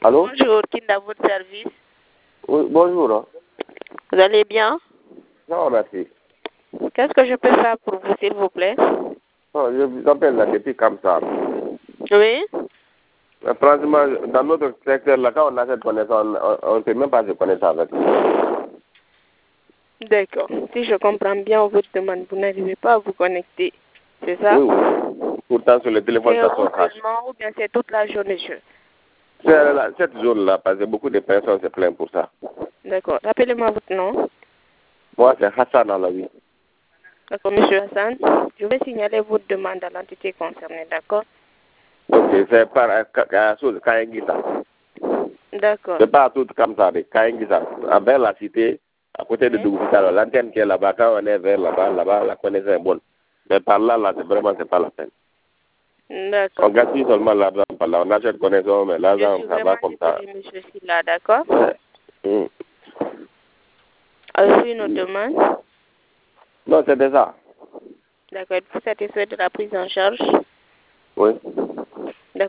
Allô? Bonjour, qui est à votre service? Oui, bonjour. Vous allez bien? Non, merci. Qu'est-ce que je peux faire pour vous, s'il vous plaît? Non, je vous appelle là depuis Kamsar. Oui? Franchement, dans notre secteur, là, quand on a cette connaissance, on ne peut même pas se connaître avec. D'accord. Si je comprends bien votre demande, vous n'arrivez pas à vous connecter. C'est ça? Oui, oui. Pourtant, sur le téléphone, C'est ça vous sonne. seulement ou bien c'est toute la journée, monsieur? C'est cette zone-là, parce que beaucoup de personnes se plaignent pour ça. D'accord. Rappelez-moi votre nom. Moi, c'est Hassan Alawi. D'accord, monsieur Hassan. Je vais signaler votre demande à l'entité concernée, d'accord? Ok, c'est par la chose Kaingisa. D'accord. C'est pas tout comme ça, Kaingisa. Vers la cité, à côté de Dougouta, l'antenne qui est là-bas, quand on est vers là-bas, la connaissance est bonne. Mais par là, c'est pas la peine. D'accord. On gaspille seulement l'argent par là. On achète connaissance, mais l'argent, Je suis ça vraiment va comme ça. désolée, monsieur Silla, d'accord? Mm. Avez-vous une autre demande? Non, c'est déjà. D'accord. Êtes-vous satisfait de la prise en charge? Oui.